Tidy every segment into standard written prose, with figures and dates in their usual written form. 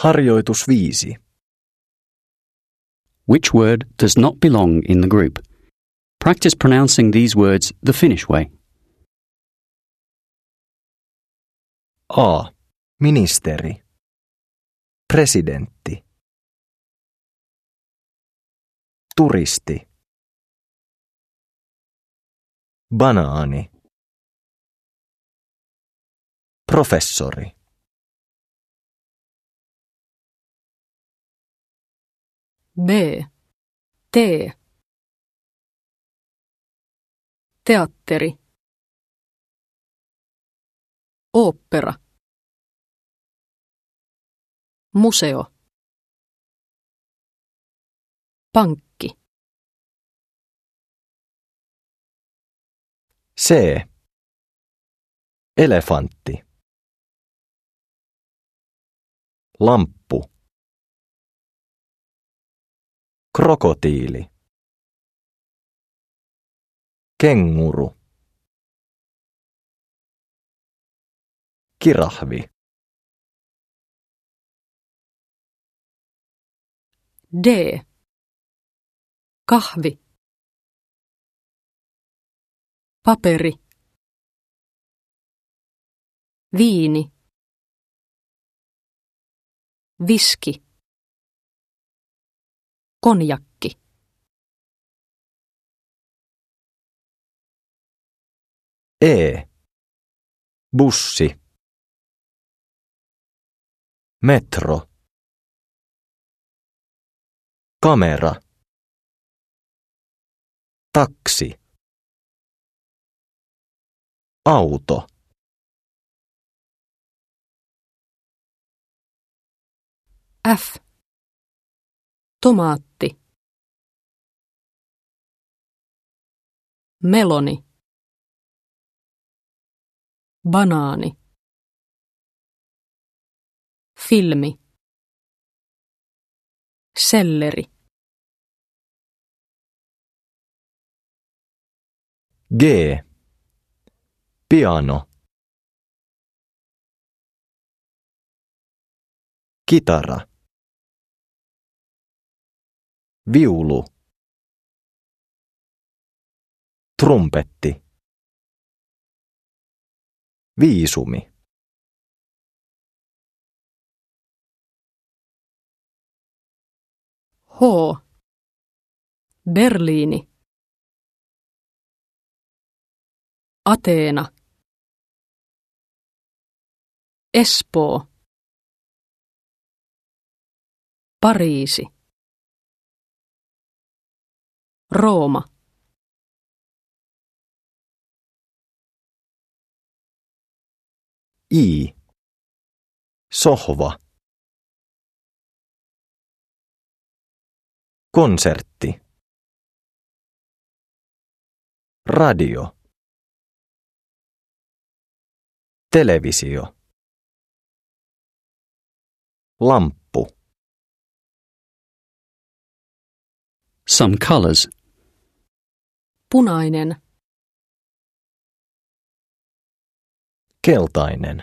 Harjoitus 5. Which word does not belong in the group? Practice pronouncing these words the Finnish way. A. Ministeri. Presidentti. Turisti. Banaani. Professori. B. Tee. Teatteri. Ooppera. Museo. Pankki. C. Elefantti. Lamppu. Krokotiili. Kenguru. Kirahvi. D. Kahvi. Paperi. Viini. Viski. Konjakki. E. Bussi. Metro. Kamera. Taksi. Auto. F. Tomaatti. Meloni. Banaani. Filmi. Selleri. G. Piano. Kitara. Viulu. Trumpetti. Viisumi. H. Berliini. Ateena. Espoo. Pariisi. Rooma. I. Sohva. Konsertti. Radio. Televisio. Lamppu. Some colors. Punainen. Keltainen.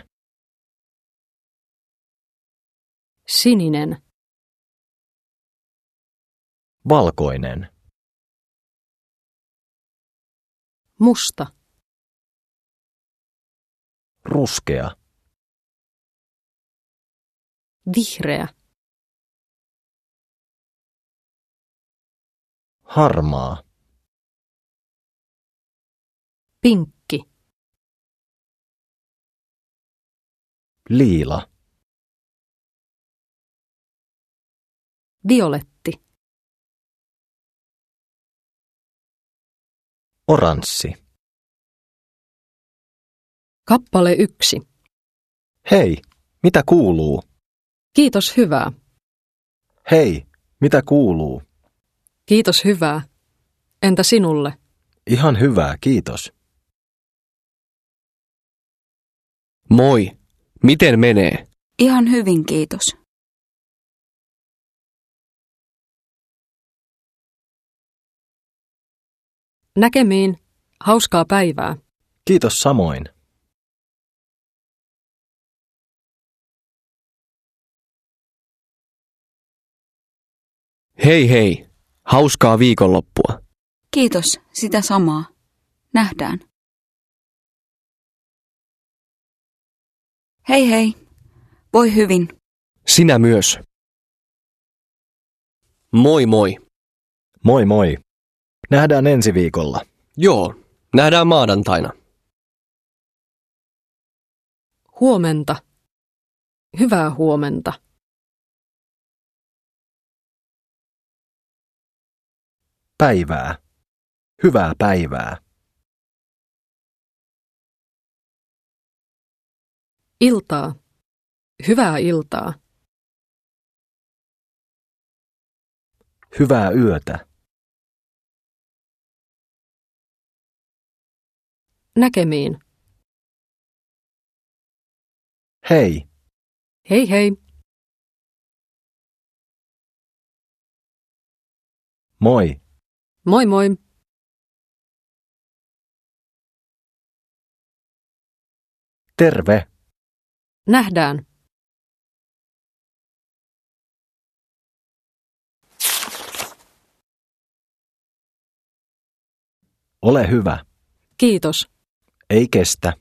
Sininen. Valkoinen. Musta. Ruskea. Vihreä. Harmaa. Pinkki. Liila. Violetti. Oranssi. Kappale 1. Hei, mitä kuuluu? Kiitos hyvää. Hei, mitä kuuluu? Kiitos hyvää. Entä sinulle? Ihan hyvää, kiitos. Moi, miten menee? Ihan hyvin, kiitos. Näkemiin. Hauskaa päivää. Kiitos samoin. Hei hei, hauskaa viikonloppua. Kiitos, sitä samaa. Nähdään. Hei hei. Voi hyvin. Sinä myös. Moi moi. Moi moi. Nähdään ensi viikolla. Joo, nähdään maanantaina. Huomenta. Hyvää huomenta. Päivää. Hyvää päivää. Iltaa. Hyvää iltaa. Hyvää yötä. Näkemiin. Hei. Hei hei. Moi. Moi moi. Terve. Nähdään. Ole hyvä. Kiitos. Ei kestä.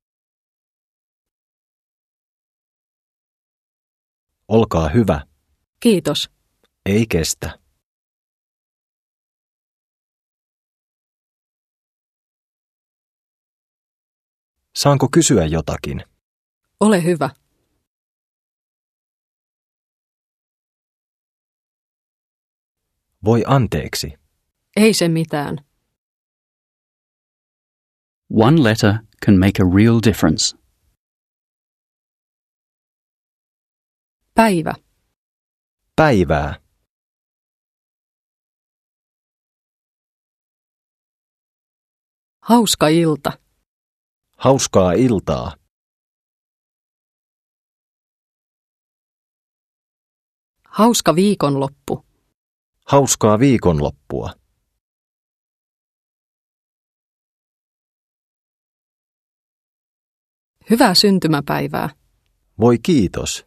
Olkaa hyvä. Kiitos. Ei kestä. Saanko kysyä jotakin? Ole hyvä. Voi anteeksi. Ei se mitään. One letter can make a real difference. Päivä. Päivää. Hauska ilta. Hauskaa iltaa. Hauska viikonloppu. Hauskaa viikonloppua. Hyvää syntymäpäivää. Voi kiitos.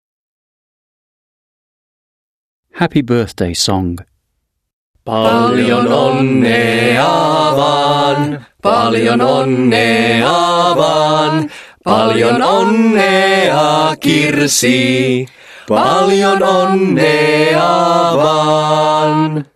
Happy birthday song. Paljon onnea vaan, paljon onnea vaan, paljon onnea Kirsi, paljon onnea vaan.